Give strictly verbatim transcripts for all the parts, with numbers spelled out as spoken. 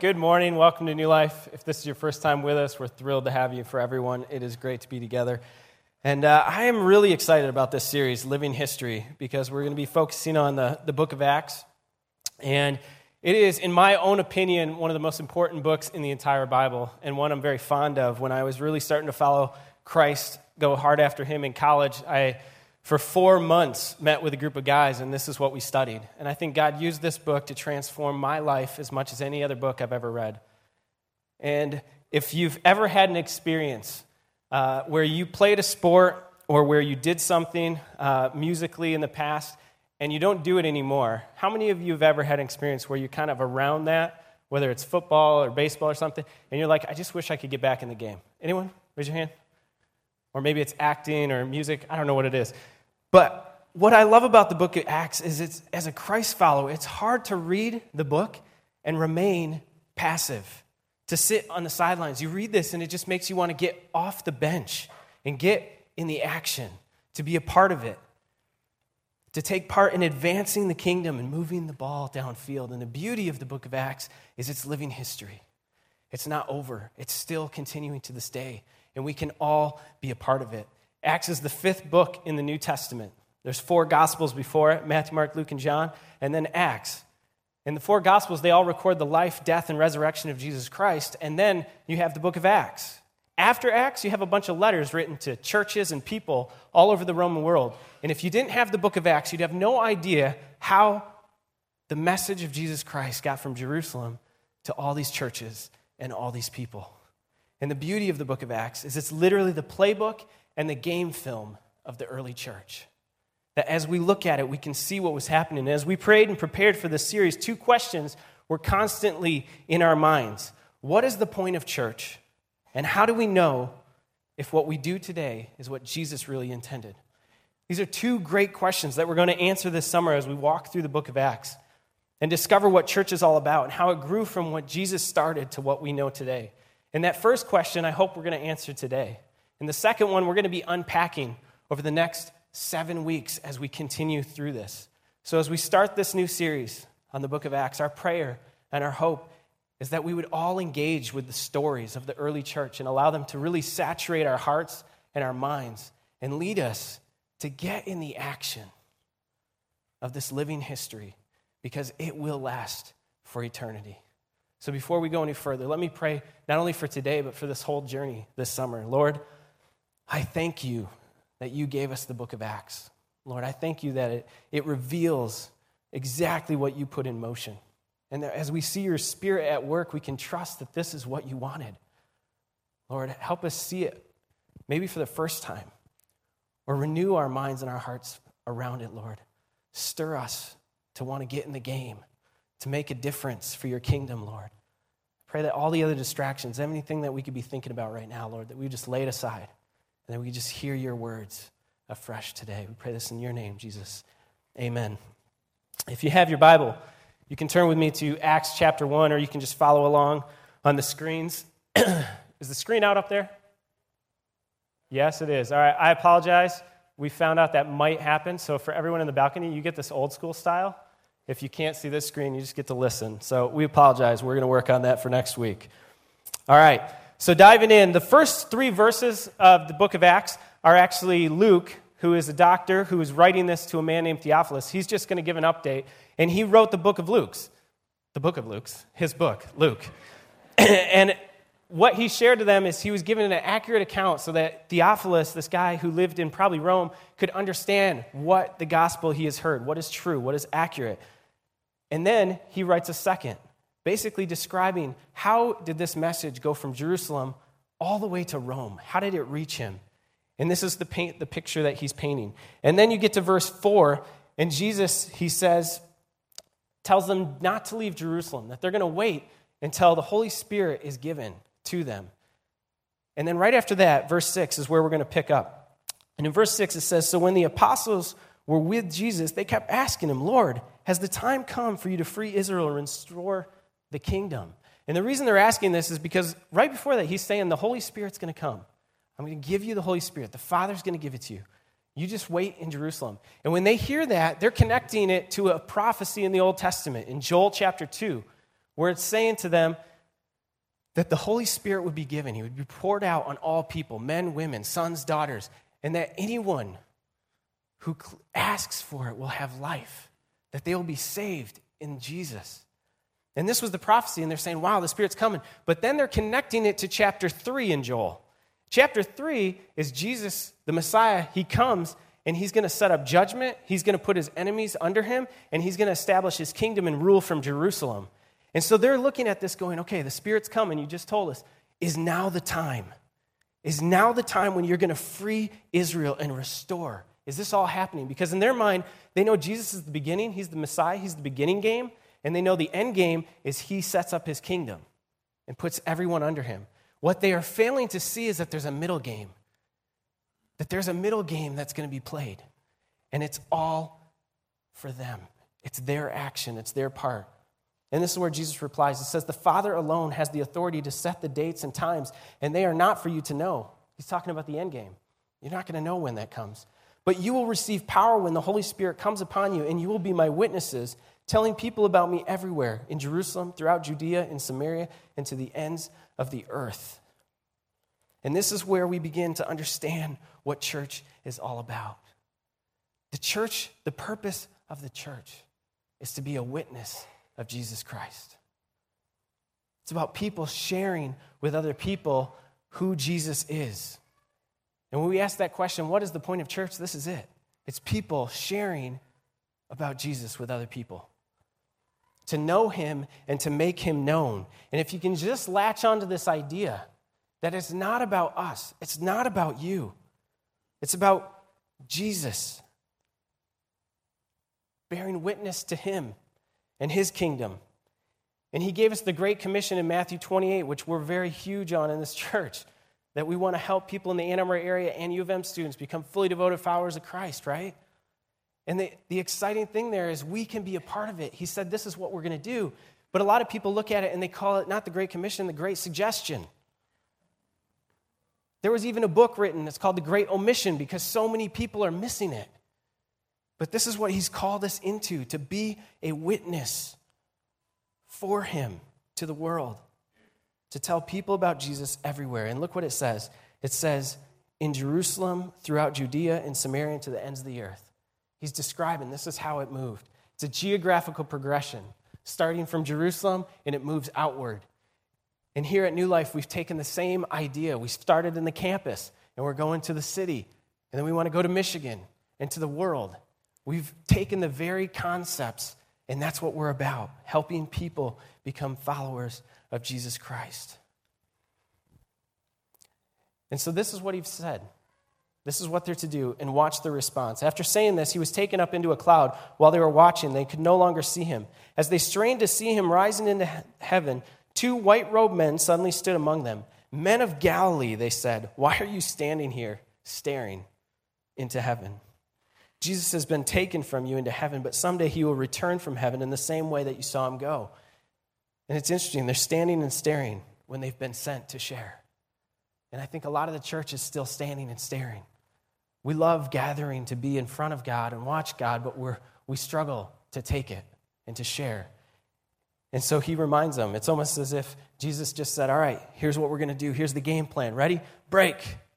Good morning. Welcome to New Life. If this is your first time with us, we're thrilled to have you. For everyone, it is great to be together. And uh, I am really excited about this series, Living History, because we're going to be focusing on the, the book of Acts. And it is, in my own opinion, one of the most important books in the entire Bible, and one I'm very fond of. When I was really starting to follow Christ, go hard after him in college, I, for four months, met with a group of guys, and this is what we studied. And I think God used this book to transform my life as much as any other book I've ever read. And if you've ever had an experience uh, where you played a sport or where you did something uh, musically in the past and you don't do it anymore, how many of you have ever had an experience where you're kind of around that, whether it's football or baseball or something, and you're like, I just wish I could get back in the game? Anyone? Raise your hand. Or maybe it's acting or music. I don't know what it is. But what I love about the book of Acts is it's, as a Christ follower, it's hard to read the book and remain passive, to sit on the sidelines. You read this and it just makes you want to get off the bench and get in the action, to be a part of it, to take part in advancing the kingdom and moving the ball downfield. And the beauty of the book of Acts is it's living history. It's not over. It's still continuing to this day. And we can all be a part of it. Acts is the fifth book in the New Testament. There's four Gospels before it, Matthew, Mark, Luke, and John, and then Acts. In the four Gospels, they all record the life, death, and resurrection of Jesus Christ, and then you have the book of Acts. After Acts, you have a bunch of letters written to churches and people all over the Roman world. And if you didn't have the book of Acts, you'd have no idea how the message of Jesus Christ got from Jerusalem to all these churches and all these people. And the beauty of the book of Acts is it's literally the playbook and the game film of the early church. That as we look at it, we can see what was happening. As we prayed and prepared for this series, two questions were constantly in our minds. What is the point of church? And how do we know if what we do today is what Jesus really intended? These are two great questions that we're going to answer this summer as we walk through the book of Acts and discover what church is all about and how it grew from what Jesus started to what we know today. And that first question, I hope we're going to answer today. And the second one, we're going to be unpacking over the next seven weeks as we continue through this. So as we start this new series on the book of Acts, our prayer and our hope is that we would all engage with the stories of the early church and allow them to really saturate our hearts and our minds and lead us to get in the action of this living history, because it will last for eternity. So before we go any further, let me pray not only for today, but for this whole journey this summer. Lord, I thank you that you gave us the book of Acts. Lord, I thank you that it, it reveals exactly what you put in motion. And that as we see your Spirit at work, we can trust that this is what you wanted. Lord, help us see it, maybe for the first time, or renew our minds and our hearts around it, Lord. Stir us to want to get in the game, to make a difference for your kingdom, Lord. I pray that all the other distractions, anything that we could be thinking about right now, Lord, that we just lay it aside and that we just hear your words afresh today. We pray this in your name, Jesus. Amen. If you have your Bible, you can turn with me to Acts chapter one, or you can just follow along on the screens. Is the screen out up there? Yes, it is. All right, I apologize. We found out that might happen, so for everyone in the balcony, you get this old school style. If you can't see this screen, you just get to listen. So we apologize. We're going to work on that for next week. All right, so diving in, the first three verses of the book of Acts are actually Luke, who is a doctor who is writing this to a man named Theophilus. He's just going to give an update, and he wrote the book of Luke's, the book of Luke's, his book, Luke. And what he shared to them is he was given an accurate account so that Theophilus, this guy who lived in probably Rome, could understand what the gospel he has heard, what is true, what is accurate. And then he writes a second, basically describing how did this message go from Jerusalem all the way to Rome? How did it reach him? And this is the paint, the picture that he's painting. And then you get to verse four, and Jesus, he says, tells them not to leave Jerusalem, that they're going to wait until the Holy Spirit is given to them. And then right after that, verse six is where we're going to pick up. And in verse six it says, so when the apostles were with Jesus, they kept asking him, Lord, has the time come for you to free Israel and restore the kingdom? And the reason they're asking this is because right before that, he's saying the Holy Spirit's going to come. I'm going to give you the Holy Spirit. The Father's going to give it to you. You just wait in Jerusalem. And when they hear that, they're connecting it to a prophecy in the Old Testament, in Joel chapter two, where it's saying to them, that the Holy Spirit would be given. He would be poured out on all people, men, women, sons, daughters, and that anyone who asks for it will have life, that they will be saved in Jesus. And this was the prophecy, and they're saying, wow, the Spirit's coming. But then they're connecting it to chapter three in Joel. Chapter three is Jesus, the Messiah. He comes, and he's going to set up judgment. He's going to put his enemies under him, and he's going to establish his kingdom and rule from Jerusalem. And so they're looking at this going, okay, the Spirit's coming. You just told us. Is now the time? Is now the time when you're going to free Israel and restore? Is this all happening? Because in their mind, they know Jesus is the beginning. He's the Messiah. He's the beginning game. And they know the end game is he sets up his kingdom and puts everyone under him. What they are failing to see is that there's a middle game. That there's a middle game that's going to be played. And it's all for them. It's their action. It's their part. And this is where Jesus replies. It says, the Father alone has the authority to set the dates and times, and they are not for you to know. He's talking about the end game. You're not going to know when that comes. But you will receive power when the Holy Spirit comes upon you, and you will be my witnesses, telling people about me everywhere, in Jerusalem, throughout Judea, in Samaria, and to the ends of the earth. And this is where we begin to understand what church is all about. The church, the purpose of the church is to be a witness of Jesus Christ. It's about people sharing with other people who Jesus is. And when we ask that question, what is the point of church? This is it. It's people sharing about Jesus with other people. To know him and to make him known. And if you can just latch onto this idea that it's not about us, it's not about you, it's about Jesus bearing witness to him and his kingdom. And he gave us the Great Commission in Matthew twenty-eight, which we're very huge on in this church, that we want to help people in the Ann Arbor area and U of M students become fully devoted followers of Christ, right? And the, the exciting thing there is we can be a part of it. He said this is what we're going to do. But a lot of people look at it and they call it not the Great Commission, the Great Suggestion. There was even a book written that's called The Great Omission because so many people are missing it. But this is what he's called us into, to be a witness for him to the world, to tell people about Jesus everywhere. And look what it says. It says, in Jerusalem, throughout Judea and Samaria, and to the ends of the earth. He's describing this is how it moved. It's a geographical progression, starting from Jerusalem, and it moves outward. And here at New Life, we've taken the same idea. We started in the campus, and we're going to the city, and then we want to go to Michigan and to the world. We've taken the very concepts, and that's what we're about, helping people become followers of Jesus Christ. And so this is what he said. This is what they're to do, and watch the response. After saying this, he was taken up into a cloud. While they were watching, they could no longer see him. As they strained to see him rising into heaven, two white-robed men suddenly stood among them. Men of Galilee, they said, why are you standing here staring into heaven? Jesus has been taken from you into heaven, but someday he will return from heaven in the same way that you saw him go. And it's interesting, they're standing and staring when they've been sent to share. And I think a lot of the church is still standing and staring. We love gathering to be in front of God and watch God, but we're, we struggle to take it and to share. And so he reminds them. It's almost as if Jesus just said, all right, here's what we're going to do. Here's the game plan. Ready? Break.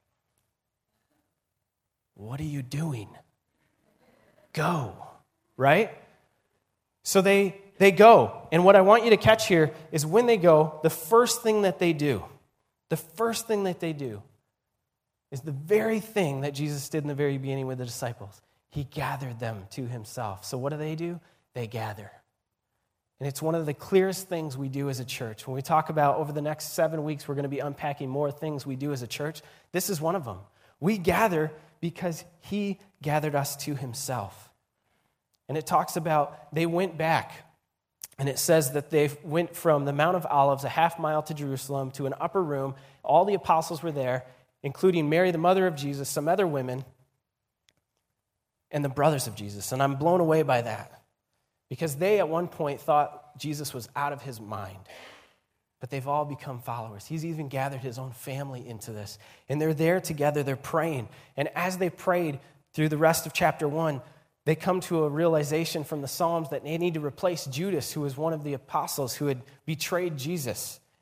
What are you doing? Go. Right? So they, they go. And what I want you to catch here is when they go, the first thing that they do, the first thing that they do is the very thing that Jesus did in the very beginning with the disciples. He gathered them to himself. So what do they do? They gather. And it's one of the clearest things we do as a church. When we talk about over the next seven weeks, we're going to be unpacking more things we do as a church. This is one of them. We gather because he gathered us to himself. And it talks about they went back. And it says that they went from the Mount of Olives, a half mile to Jerusalem, to an upper room. All the apostles were there, including Mary, the mother of Jesus, some other women, and the brothers of Jesus. And I'm blown away by that because they at one point thought Jesus was out of his mind. But they've all become followers. He's even gathered his own family into this. And they're there together, they're praying. And as they prayed through the rest of chapter one, they come to a realization from the Psalms that they need to replace Judas, who was one of the apostles who had betrayed Jesus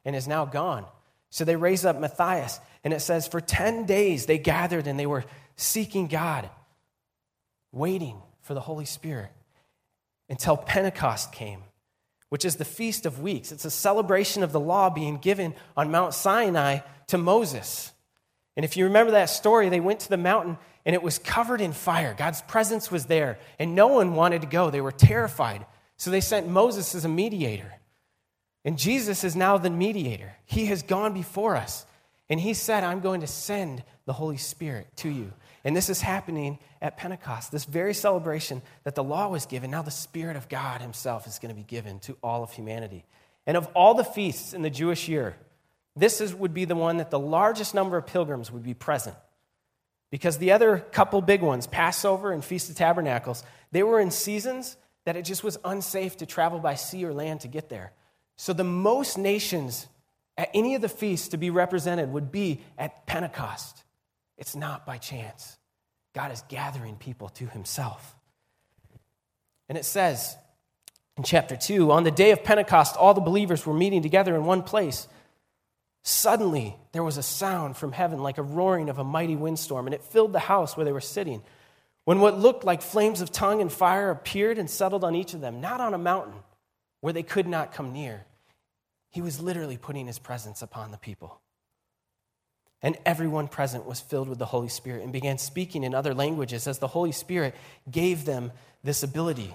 and is now gone. So they raise up Matthias, and it says for ten days they gathered and they were seeking God, waiting for the Holy Spirit until Pentecost came, which is the Feast of Weeks. It's a celebration of the law being given on Mount Sinai to Moses. And if you remember that story, they went to the mountain and it was covered in fire. God's presence was there, and no one wanted to go. They were terrified. So they sent Moses as a mediator. And Jesus is now the mediator. He has gone before us. And he said, I'm going to send the Holy Spirit to you. And this is happening at Pentecost, this very celebration that the law was given. Now the Spirit of God himself is going to be given to all of humanity. And of all the feasts in the Jewish year, this is, would be the one that the largest number of pilgrims would be present. Because the other couple big ones, Passover and Feast of Tabernacles, they were in seasons that it just was unsafe to travel by sea or land to get there. So the most nations at any of the feasts to be represented would be at Pentecost. It's not by chance. God is gathering people to himself. And it says in chapter two, on the day of Pentecost, all the believers were meeting together in one place. Suddenly, there was a sound from heaven like a roaring of a mighty windstorm, and it filled the house where they were sitting. When what looked like flames of tongue and fire appeared and settled on each of them, not on a mountain where they could not come near. He was literally putting his presence upon the people. And everyone present was filled with the Holy Spirit and began speaking in other languages as the Holy Spirit gave them this ability.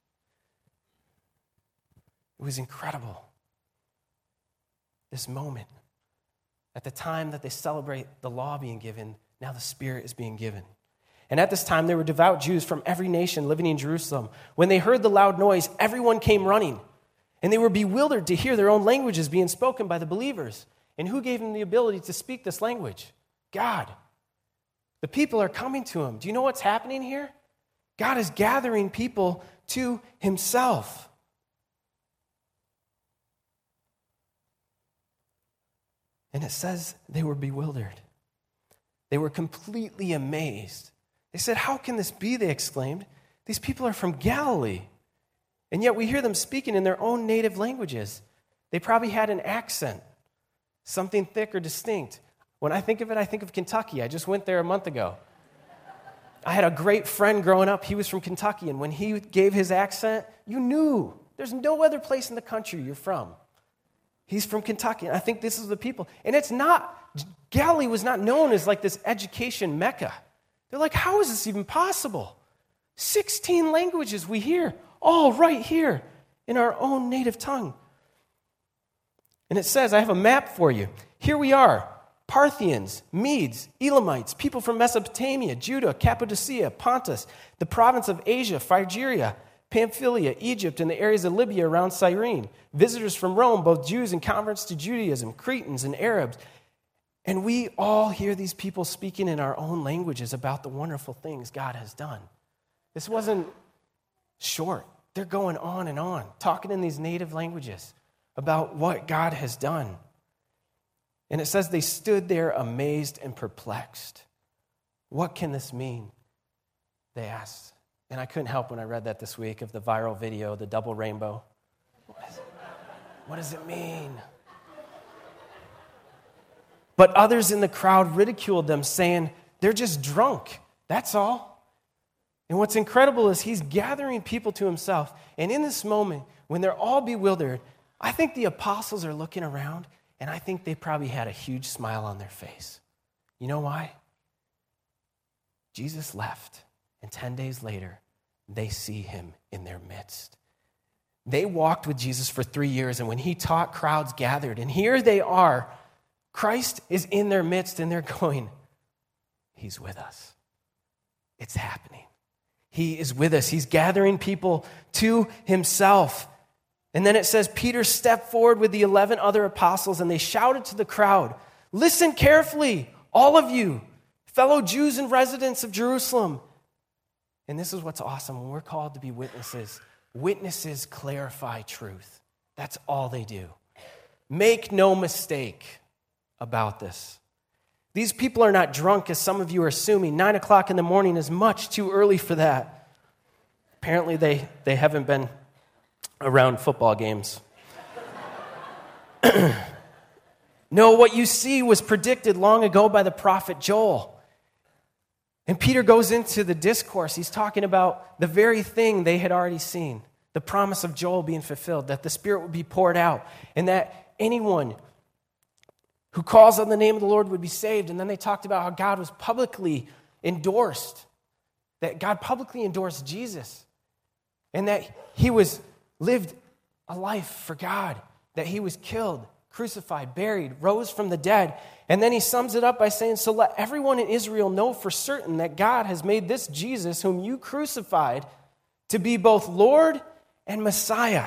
It was incredible. This moment. At the time that they celebrate the law being given, now the Spirit is being given. And at this time, there were devout Jews from every nation living in Jerusalem. When they heard the loud noise, everyone came running. And they were bewildered to hear their own languages being spoken by the believers. And who gave them the ability to speak this language? God. The people are coming to him. Do you know what's happening here? God is gathering people to himself. And it says they were bewildered. They were completely amazed. They said, how can this be? They exclaimed. These people are from Galilee. And yet we hear them speaking in their own native languages. They probably had an accent, something thick or distinct. When I think of it, I think of Kentucky. I just went there a month ago. I had a great friend growing up. He was from Kentucky, and when he gave his accent, you knew. There's no other place in the country you're from. He's from Kentucky, and I think this is the people. And it's not, Galilee was not known as like this education mecca. They're like, how is this even possible? sixteen languages we hear, all right here in our own native tongue. And it says, I have a map for you. Here we are, Parthians, Medes, Elamites, people from Mesopotamia, Judah, Cappadocia, Pontus, the province of Asia, Phrygia, Pamphylia, Egypt, and the areas of Libya around Cyrene, visitors from Rome, both Jews and converts to Judaism, Cretans and Arabs. And we all hear these people speaking in our own languages about the wonderful things God has done. This wasn't short. They're going on and on, talking in these native languages about what God has done. And it says they stood there amazed and perplexed. What can this mean? They asked. And I couldn't help when I read that this week of the viral video, the double rainbow. What, is, what does it mean? But others in the crowd ridiculed them, saying, they're just drunk. That's all. And what's incredible is he's gathering people to himself. And in this moment, when they're all bewildered, I think the apostles are looking around, and I think they probably had a huge smile on their face. You know why? Jesus left, and ten days later, they see him in their midst. They walked with Jesus for three years, and when he taught, crowds gathered. And here they are. Christ is in their midst, and they're going, he's with us. It's happening. He is with us. He's gathering people to himself. And then it says, Peter stepped forward with the eleven other apostles, and they shouted to the crowd, listen carefully, all of you, fellow Jews and residents of Jerusalem. And this is what's awesome. When we're called to be witnesses, witnesses clarify truth. That's all they do. Make no mistake about this. These people are not drunk, as some of you are assuming. Nine o'clock in the morning is much too early for that. Apparently, they, they haven't been around football games. No, what you see was predicted long ago by the prophet Joel. And Peter goes into the discourse. He's talking about the very thing they had already seen, the promise of Joel being fulfilled, that the Spirit would be poured out, and that anyone who calls on the name of the Lord would be saved. And then they talked about how God was publicly endorsed, that God publicly endorsed Jesus, and that he was lived a life for God, that he was killed, crucified, buried, rose from the dead. And then he sums it up by saying, so let everyone in Israel know for certain that God has made this Jesus, whom you crucified, to be both Lord and Messiah.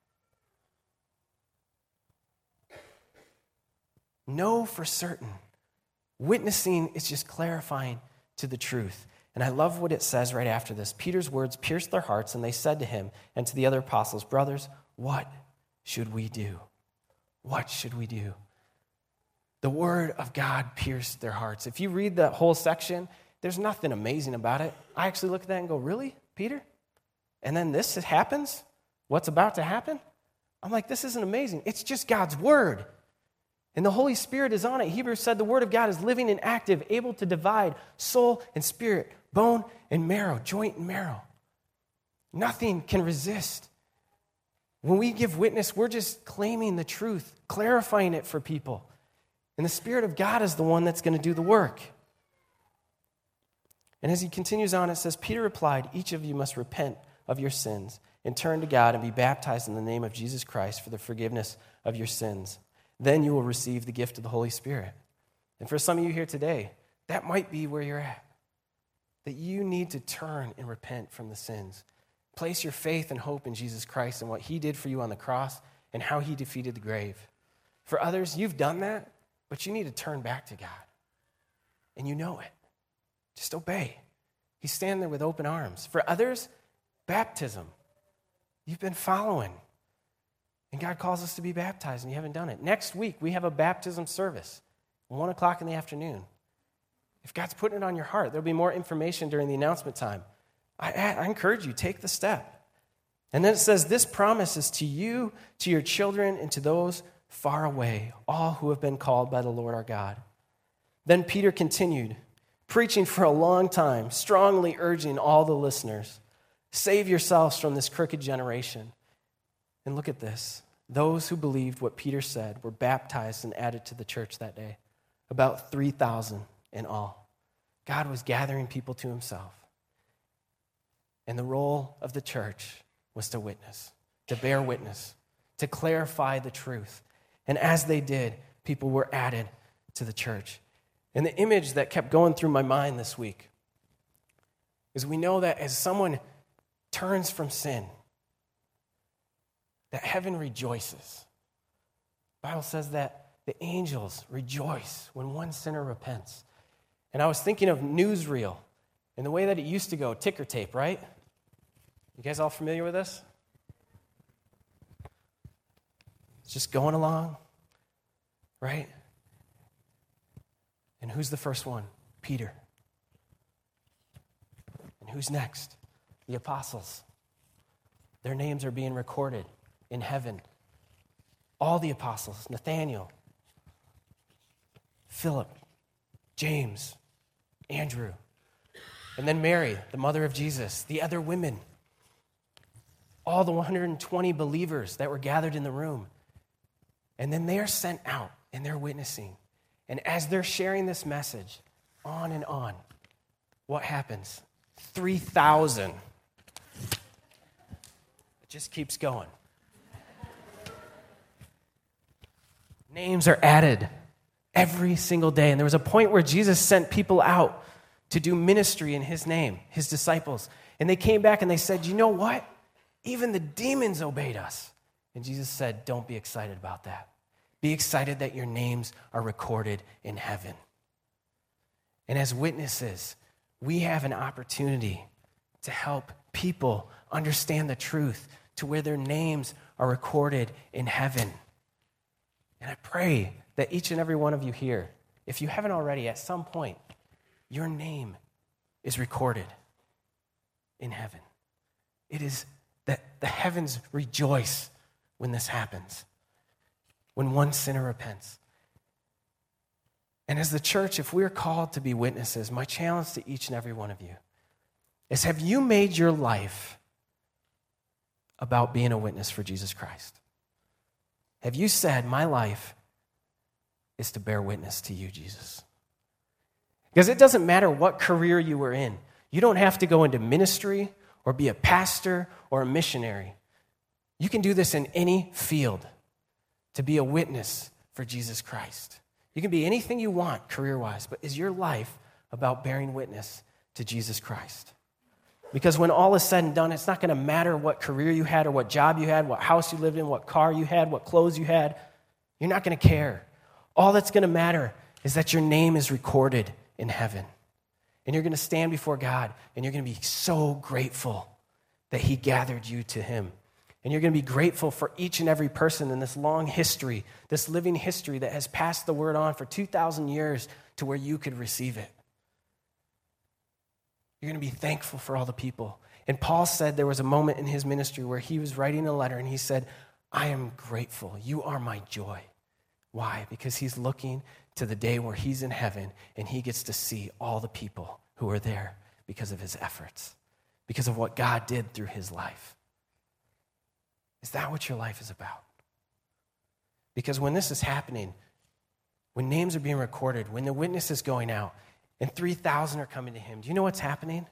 Know for certain. Witnessing is just clarifying to the truth. And I love what it says right after this. Peter's words pierced their hearts, and they said to him and to the other apostles, brothers, what should we do? What should we do? The word of God pierced their hearts. If you read that whole section, there's nothing amazing about it. I actually look at that and go, really, Peter? And then this happens? What's about to happen? I'm like, this isn't amazing. It's just God's word. And the Holy Spirit is on it. Hebrews said the word of God is living and active, able to divide soul and spirit, bone and marrow, joint and marrow. Nothing can resist. When we give witness, we're just claiming the truth, clarifying it for people. And the Spirit of God is the one that's going to do the work. And as he continues on, it says, Peter replied, each of you must repent of your sins and turn to God and be baptized in the name of Jesus Christ for the forgiveness of your sins. Then you will receive the gift of the Holy Spirit. And for some of you here today, that might be where you're at. That you need to turn and repent from the sins. Place your faith and hope in Jesus Christ and what he did for you on the cross and how he defeated the grave. For others, you've done that, but you need to turn back to God. And you know it. Just obey. He's standing there with open arms. For others, baptism. You've been following. And God calls us to be baptized, and you haven't done it. Next week, we have a baptism service, one o'clock in the afternoon. If God's putting it on your heart, there'll be more information during the announcement time. I, I encourage you, take the step. And then it says, this promise is to you, to your children, and to those far away, all who have been called by the Lord our God. Then Peter continued, preaching for a long time, strongly urging all the listeners, save yourselves from this crooked generation. And look at this. Those who believed what Peter said were baptized and added to the church that day. About three thousand in all. God was gathering people to himself. And the role of the church was to witness, to bear witness, to clarify the truth. And as they did, people were added to the church. And the image that kept going through my mind this week is we know that as someone turns from sin, that heaven rejoices. The Bible says that the angels rejoice when one sinner repents. And I was thinking of newsreel and the way that it used to go, ticker tape, right? You guys all familiar with this? It's just going along, right? And who's the first one? Peter. And who's next? The apostles. Their names are being recorded in heaven. All the apostles, Nathaniel, Philip, James, Andrew, and then Mary, the mother of Jesus, the other women, all the one hundred twenty believers that were gathered in the room. And then they are sent out and they're witnessing. And as they're sharing this message, on and on, what happens? three thousand. It just keeps going. Names are added every single day. And there was a point where Jesus sent people out to do ministry in his name, his disciples. And they came back and they said, you know what? Even the demons obeyed us. And Jesus said, don't be excited about that. Be excited that your names are recorded in heaven. And as witnesses, we have an opportunity to help people understand the truth to where their names are recorded in heaven. And I pray that each and every one of you here, if you haven't already, at some point, your name is recorded in heaven. It is that the heavens rejoice when this happens, when one sinner repents. And as the church, if we're called to be witnesses, my challenge to each and every one of you is, have you made your life about being a witness for Jesus Christ? Have you said, my life is to bear witness to you, Jesus? Because it doesn't matter what career you were in. You don't have to go into ministry or be a pastor or a missionary. You can do this in any field to be a witness for Jesus Christ. You can be anything you want career-wise, but is your life about bearing witness to Jesus Christ? Because when all is said and done, it's not going to matter what career you had or what job you had, what house you lived in, what car you had, what clothes you had. You're not going to care. All that's going to matter is that your name is recorded in heaven. And you're going to stand before God, and you're going to be so grateful that he gathered you to him. And you're going to be grateful for each and every person in this long history, this living history that has passed the word on for two thousand years to where you could receive it. You're going to be thankful for all the people. And Paul said there was a moment in his ministry where he was writing a letter and he said, I am grateful. You are my joy. Why? Because he's looking to the day where he's in heaven and he gets to see all the people who are there because of his efforts, because of what God did through his life. Is that what your life is about? Because when this is happening, when names are being recorded, when the witness is going out, and three thousand are coming to him, do you know what's happening?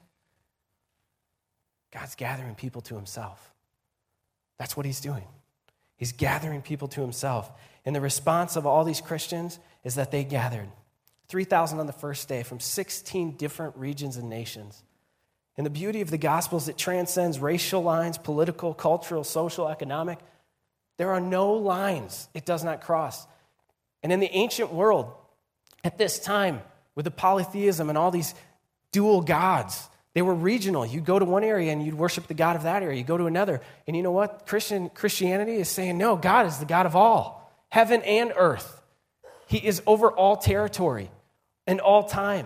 God's gathering people to himself. That's what he's doing. He's gathering people to himself. And the response of all these Christians is that they gathered three thousand on the first day from sixteen different regions and nations. And the beauty of the gospel is it transcends racial lines, political, cultural, social, economic. There are no lines it does not cross. And in the ancient world, at this time, with the polytheism and all these dual gods, they were regional. You'd go to one area and you'd worship the God of that area. You go to another. And you know what? Christian Christianity is saying, no, God is the God of all, heaven and earth. He is over all territory and all time.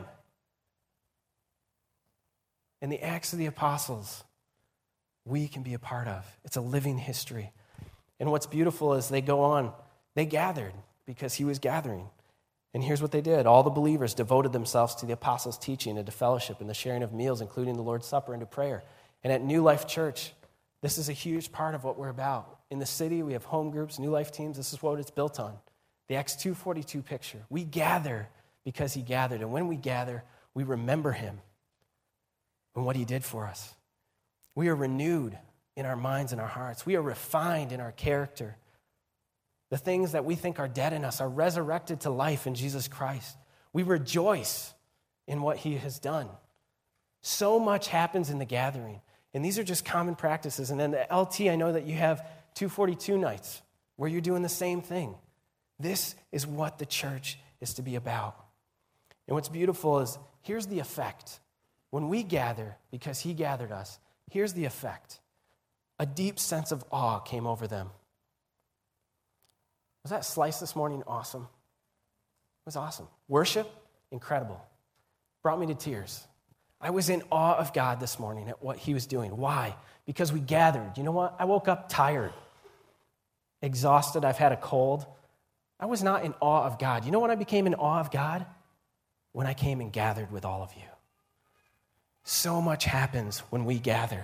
And the Acts of the Apostles, we can be a part of. It's a living history. And what's beautiful is they go on, they gathered because he was gathering. And here's what they did. All the believers devoted themselves to the apostles' teaching and to fellowship and the sharing of meals, including the Lord's Supper and to prayer. And at New Life Church, this is a huge part of what we're about. In the city, we have home groups, New Life teams. This is what it's built on. The Acts two forty-two picture. We gather because he gathered. And when we gather, we remember him and what he did for us. We are renewed in our minds and our hearts. We are refined in our character. The things that we think are dead in us are resurrected to life in Jesus Christ. We rejoice in what he has done. So much happens in the gathering. And these are just common practices. And then the L T, I know that you have two forty-two nights where you're doing the same thing. This is what the church is to be about. And what's beautiful is, here's the effect. When we gather, because he gathered us, here's the effect. A deep sense of awe came over them. Was that slice this morning awesome? It was awesome. Worship, incredible. Brought me to tears. I was in awe of God this morning at what he was doing. Why? Because we gathered. You know what? I woke up tired, exhausted. I've had a cold. I was not in awe of God. You know when I became in awe of God? When I came and gathered with all of you. So much happens when we gather.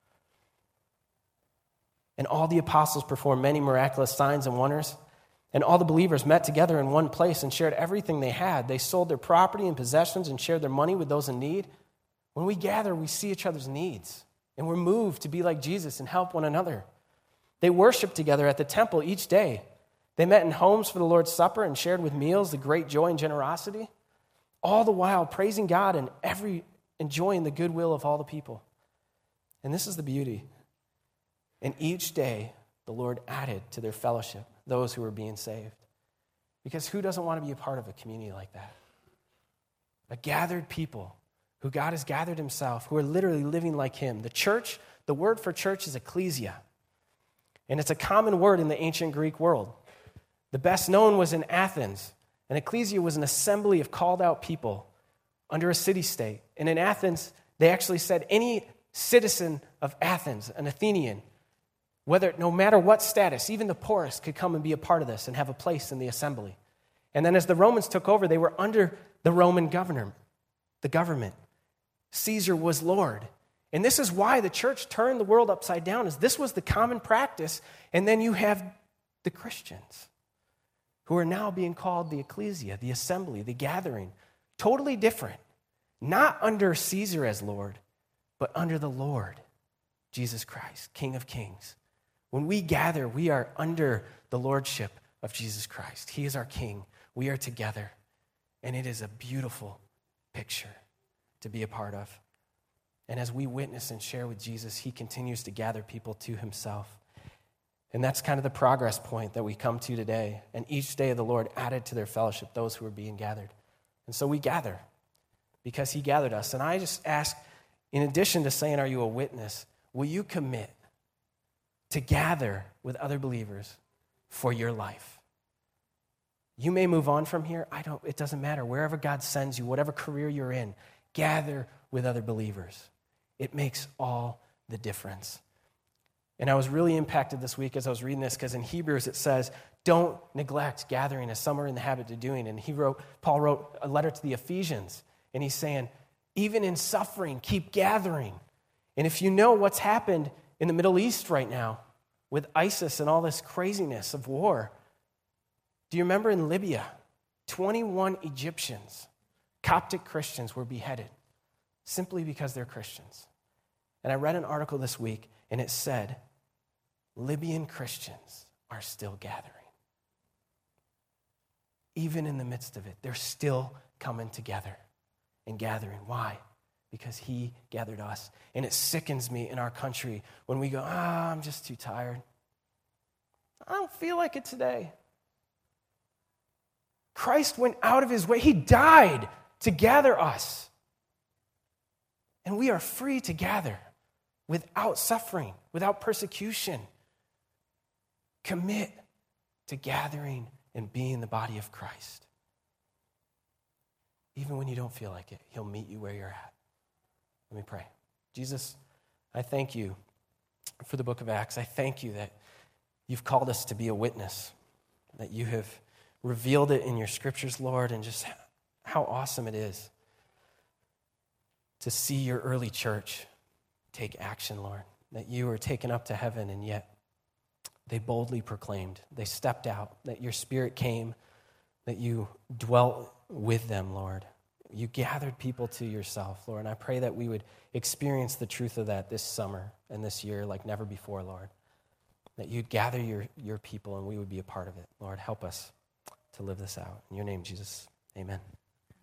And all the apostles performed many miraculous signs and wonders. And all the believers met together in one place and shared everything they had. They sold their property and possessions and shared their money with those in need. When we gather, we see each other's needs. And we're moved to be like Jesus and help one another. They worshiped together at the temple each day. They met in homes for the Lord's Supper and shared with meals the great joy and generosity. All the while praising God and every enjoying the goodwill of all the people. And this is the beauty. And each day, the Lord added to their fellowship those who were being saved. Because who doesn't want to be a part of a community like that? A gathered people who God has gathered himself, who are literally living like him. The church, the word for church is ecclesia. And it's a common word in the ancient Greek world. The best known was in Athens. An ecclesia was an assembly of called out people under a city-state. And in Athens, they actually said any citizen of Athens, an Athenian, whether no matter what status, even the poorest could come and be a part of this and have a place in the assembly. And then as the Romans took over, they were under the Roman governor, the government. Caesar was Lord. And this is why the church turned the world upside down, is this was the common practice. And then you have the Christians, who are now being called the ecclesia, the assembly, the gathering. Totally different. Not under Caesar as Lord, but under the Lord, Jesus Christ, King of Kings. When we gather, we are under the lordship of Jesus Christ. He is our King. We are together. And it is a beautiful picture to be a part of. And as we witness and share with Jesus, he continues to gather people to himself. And that's kind of the progress point that we come to today. And each day of the Lord added to their fellowship those who are being gathered. And so we gather because he gathered us. And I just ask, in addition to saying, are you a witness, will you commit to gather with other believers for your life? You may move on from here. I don't, it doesn't matter. Wherever God sends you, whatever career you're in, gather with other believers. It makes all the difference. And I was really impacted this week as I was reading this, because in Hebrews it says, don't neglect gathering as some are in the habit of doing. And he wrote, Paul wrote a letter to the Ephesians, and he's saying, even in suffering, keep gathering. And if you know what's happened in the Middle East right now with ISIS and all this craziness of war, do you remember in Libya, twenty-one Egyptians, Coptic Christians, were beheaded simply because they're Christians. And I read an article this week, and it said, Libyan Christians are still gathering. Even in the midst of it, they're still coming together and gathering. Why? Because he gathered us. And it sickens me in our country when we go, ah, I'm just too tired. I don't feel like it today. Christ went out of his way. He died to gather us. And we are free to gather without suffering, without persecution. Commit to gathering and being the body of Christ. Even when you don't feel like it, he'll meet you where you're at. Let me pray. Jesus, I thank you for the book of Acts. I thank you that you've called us to be a witness, that you have revealed it in your scriptures, Lord, and just how awesome it is to see your early church take action, Lord, that you were taken up to heaven, and yet they boldly proclaimed, they stepped out, that your Spirit came, that you dwelt with them, Lord. You gathered people to yourself, Lord, and I pray that we would experience the truth of that this summer and this year like never before, Lord, that you'd gather your, your people and we would be a part of it. Lord, help us to live this out. In your name, Jesus, amen.